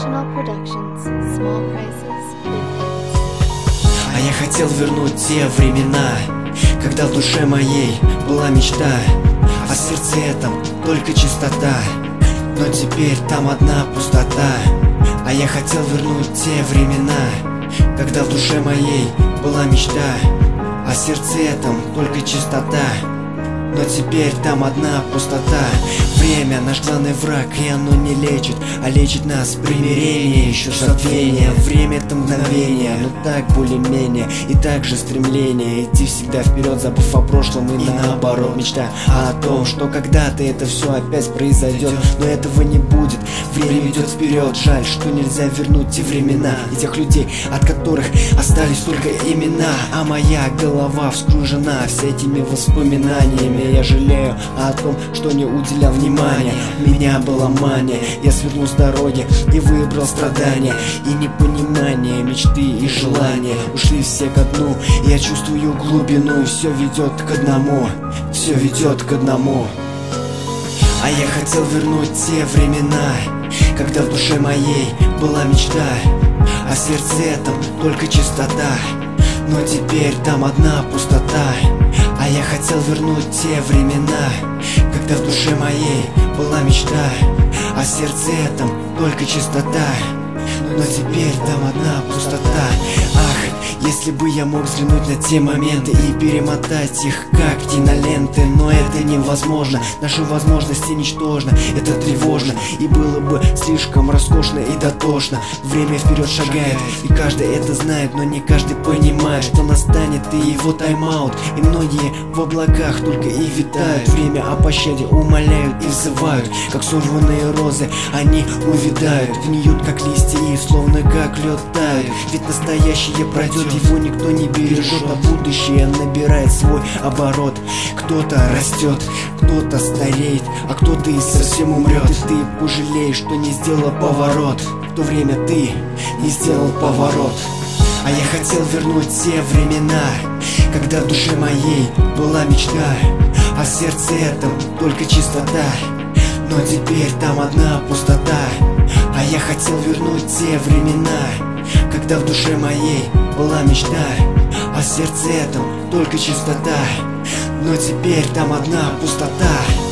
International Productions. Small prices, big hits. А я хотел вернуть те времена, когда в душе моей была мечта, а в сердце этом только чистота. Но теперь там одна пустота. А я хотел вернуть те времена, когда в душе моей была мечта, а в сердце этом только чистота. Но теперь там одна пустота. Время наш главный враг, и оно не лечит, а лечит нас примирение, еще забвение. Время это мгновение, но так более-менее. И также стремление идти всегда вперед, забыв о прошлом и наоборот. Мечта о том, что когда-то это все опять произойдет, но этого не будет, время идет вперед. Жаль, что нельзя вернуть те времена и тех людей, от которых остались только имена. А моя голова вскружена все этими воспоминаниями. Я жалею о том, что не уделял внимания. У меня была мания, я свернул с дороги и выбрал страдания. И непонимание, мечты и желания ушли все ко дну. Я чувствую глубину, и все ведет к одному, все ведет к одному. А я хотел вернуть те времена, когда в душе моей была мечта, а в сердце этом только чистота. Но теперь там одна пустота. А я хотел вернуть те времена, когда в душе моей была мечта, а в сердце этом только чистота. Но теперь там одна пустота. Ах, если бы я мог взглянуть на те моменты и перемотать их как киноленты. Но это невозможно, наши возможности ничтожны, это тревожно. И было бы слишком роскошно и дотошно. Время вперед шагает, и каждый это знает, но не каждый понимает, что настанет и его тайм-аут. И многие в облаках только и витают, время о пощаде умоляют и взывают. Как сорванные розы они увядают, гниют как листья и словно как лед тают. Ведь настоящее пройдет, его никто не бережет, а будущее набирает свой оборот. Кто-то растет, кто-то стареет, а кто-то и совсем умрет. И ты пожалеешь, что не сделал поворот. В то время ты не сделал поворот. А я хотел вернуть те времена, когда в душе моей была мечта, а в сердце этом только чистота. Но теперь там одна пустота. А я хотел вернуть те времена, когда в душе моей была мечта, а в сердце этом только чистота. Но теперь там одна пустота.